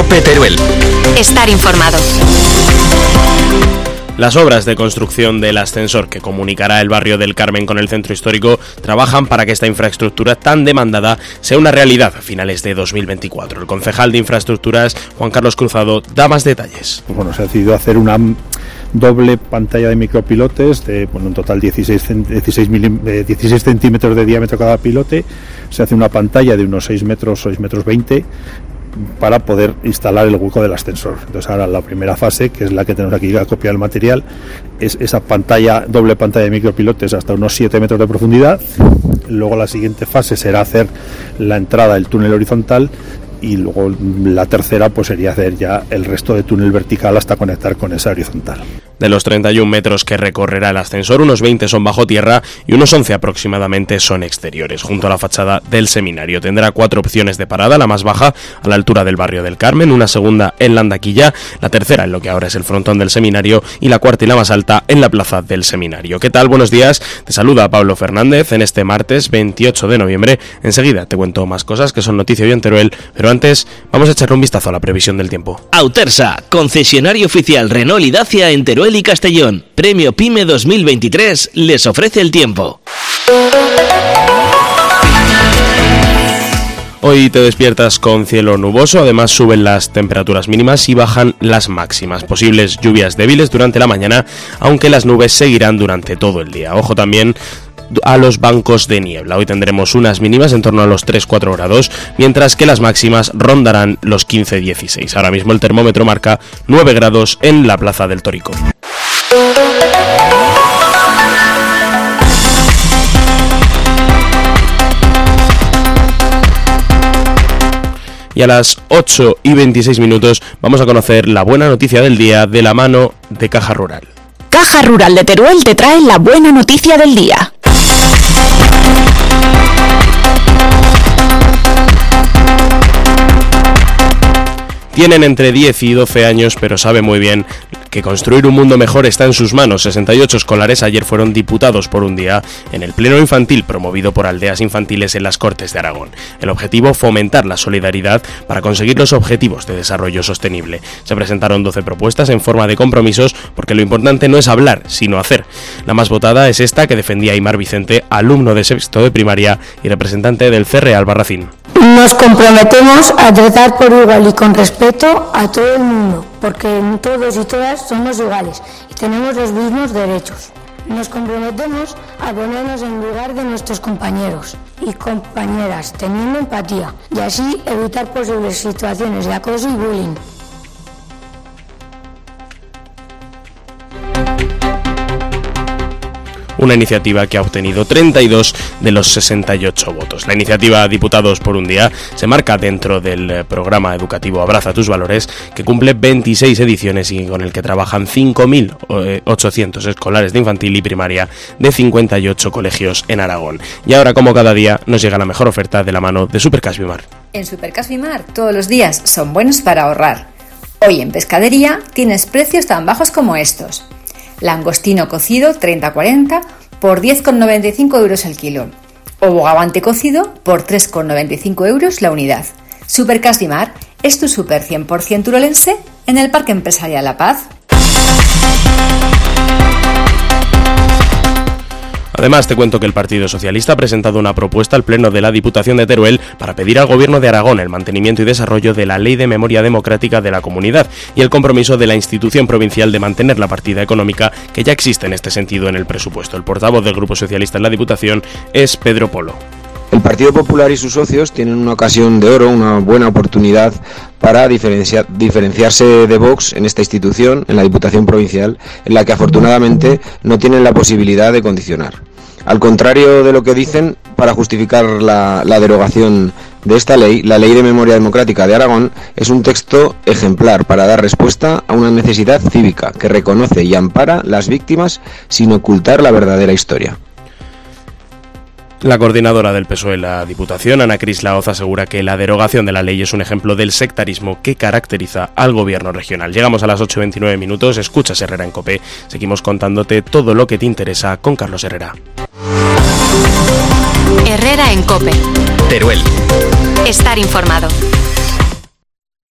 COPE Teruel. Estar informado. Las obras de construcción del ascensor que comunicará el barrio del Carmen con el centro histórico trabajan para que esta infraestructura tan demandada sea una realidad a finales de 2024. El concejal de Infraestructuras, Juan Carlos Cruzado, da más detalles. Bueno, se ha decidido hacer una doble pantalla de micropilotes de un total 16 centímetros de diámetro cada pilote. Se hace una pantalla de unos 6 metros 20 para poder instalar el hueco del ascensor. Entonces ahora la primera fase, que es la que tenemos aquí a copiar el material, es esa doble pantalla de micropilotes hasta unos 7 metros de profundidad. Luego la siguiente fase será hacer la entrada del túnel horizontal, y luego la tercera pues sería hacer ya el resto de túnel vertical hasta conectar con esa horizontal. De los 31 metros que recorrerá el ascensor, unos 20 son bajo tierra y unos 11 aproximadamente son exteriores. Junto a la fachada del seminario tendrá 4 opciones de parada: la más baja a la altura del barrio del Carmen, una segunda en la Andaquilla, la tercera en lo que ahora es el frontón del seminario y la cuarta y la más alta en la plaza del seminario. ¿Qué tal? Buenos días, te saluda Pablo Fernández en este martes 28 de noviembre. Enseguida te cuento más cosas que son noticia hoy en Teruel, pero antes vamos a echarle un vistazo a la previsión del tiempo. Autersa, concesionario oficial Renault y Dacia en Teruel y Castellón. Premio PYME 2023 les ofrece el tiempo. Hoy te despiertas con cielo nuboso, además suben las temperaturas mínimas y bajan las máximas. Posibles lluvias débiles durante la mañana, aunque las nubes seguirán durante todo el día. Ojo también a los bancos de niebla. Hoy tendremos unas mínimas en torno a los 3-4 grados, mientras que las máximas rondarán los 15-16. Ahora mismo el termómetro marca 9 grados en la Plaza del Torico. Y a las 8:26 vamos a conocer la buena noticia del día de la mano de Caja Rural. Caja Rural de Teruel te trae la buena noticia del día. Tienen entre 10 y 12 años, pero sabe muy bien que construir un mundo mejor está en sus manos. 68 escolares ayer fueron diputados por un día en el Pleno Infantil promovido por Aldeas Infantiles en las Cortes de Aragón. El objetivo: fomentar la solidaridad para conseguir los objetivos de desarrollo sostenible. Se presentaron 12 propuestas en forma de compromisos, porque lo importante no es hablar, sino hacer. La más votada es esta que defendía Aymar Vicente, alumno de sexto de primaria y representante del CRE Albarracín. Nos comprometemos a tratar por igual y con respeto a todo el mundo, porque todos y todas somos iguales y tenemos los mismos derechos. Nos comprometemos a ponernos en lugar de nuestros compañeros y compañeras, teniendo empatía, y así evitar posibles situaciones de acoso y bullying. Una iniciativa que ha obtenido 32 de los 68 votos. La iniciativa Diputados por un Día se marca dentro del programa educativo Abraza tus Valores, que cumple 26 ediciones y con el que trabajan 5.800 escolares de infantil y primaria de 58 colegios en Aragón. Y ahora, como cada día, nos llega la mejor oferta de la mano de Supercash Bimar. En Supercash Bimar todos los días son buenos para ahorrar. Hoy en pescadería tienes precios tan bajos como estos: langostino cocido 30-40 por 10,95 euros el kilo, o bogavante cocido por 3,95 euros la unidad. Supercash Bimar es tu super 100% turolense en el Parque Empresarial La Paz. Además, te cuento que el Partido Socialista ha presentado una propuesta al Pleno de la Diputación de Teruel para pedir al Gobierno de Aragón el mantenimiento y desarrollo de la Ley de Memoria Democrática de la Comunidad y el compromiso de la institución provincial de mantener la partida económica que ya existe en este sentido en el presupuesto. El portavoz del Grupo Socialista en la Diputación es Pedro Polo. El Partido Popular y sus socios tienen una ocasión de oro, una buena oportunidad para diferenciarse de Vox en esta institución, en la Diputación Provincial, en la que afortunadamente no tienen la posibilidad de condicionar. Al contrario de lo que dicen, para justificar la derogación de esta ley, la Ley de Memoria Democrática de Aragón es un texto ejemplar para dar respuesta a una necesidad cívica que reconoce y ampara las víctimas sin ocultar la verdadera historia. La coordinadora del PSOE en la Diputación, Ana Cris Laoz, asegura que la derogación de la ley es un ejemplo del sectarismo que caracteriza al gobierno regional. Llegamos a las 8:29, escuchas Herrera en COPE. Seguimos contándote todo lo que te interesa con Carlos Herrera. Herrera en COPE. Teruel. Estar informado.